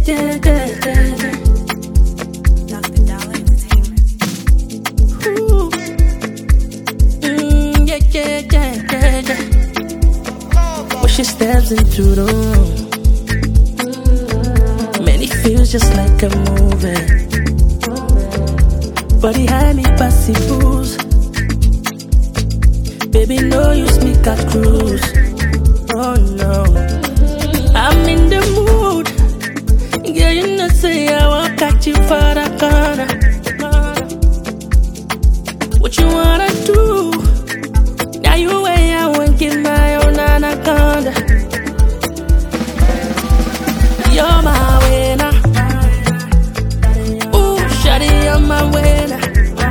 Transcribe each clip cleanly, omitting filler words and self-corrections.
yeah, yeah, yeah. Dr. Dollar Entertainment. Ooh. Yeah, yeah, yeah, yeah, yeah. When she steps into the room, man, it feels just like a movie. Body highly possible. Baby, no use me cat cruise. Oh no, I'm in the mood. Girl, you know say I won't catch you for the corner. What you wanna do? Now you way I won't give my own anaconda. You're my winner. Ooh, shawty, you're my winner.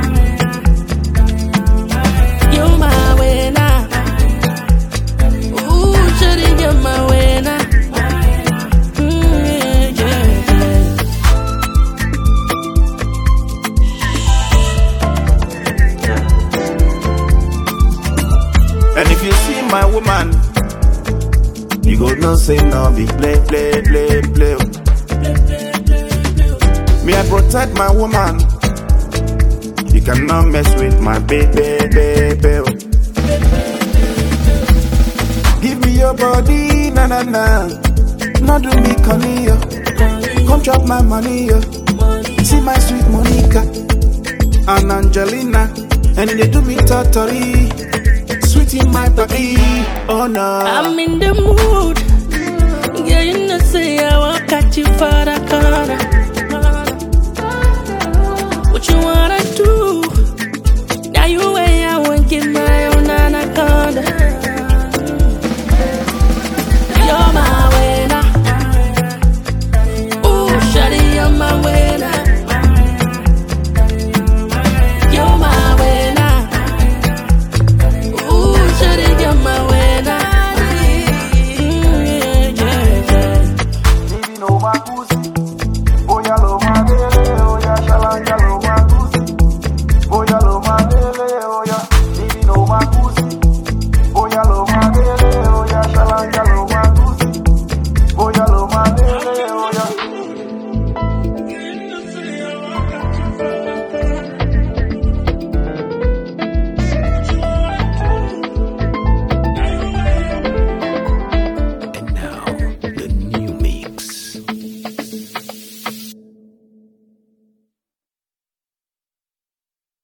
You're my winner. Ooh, shawty, you're my winner. Yeah, yeah. And if you see my woman, you go no say no be play, play, play, play. Me I protect my woman. You cannot mess with my baby, baby. Give me your body, na na na. Not do me conny, yo. Come drop my money, yo. See my sweet Monica and Angelina, and they do me totally. Sweet in my body, oh no. I'm in the mood. Girl, you know say I won't catch you for the corner. What you wanna do? Now you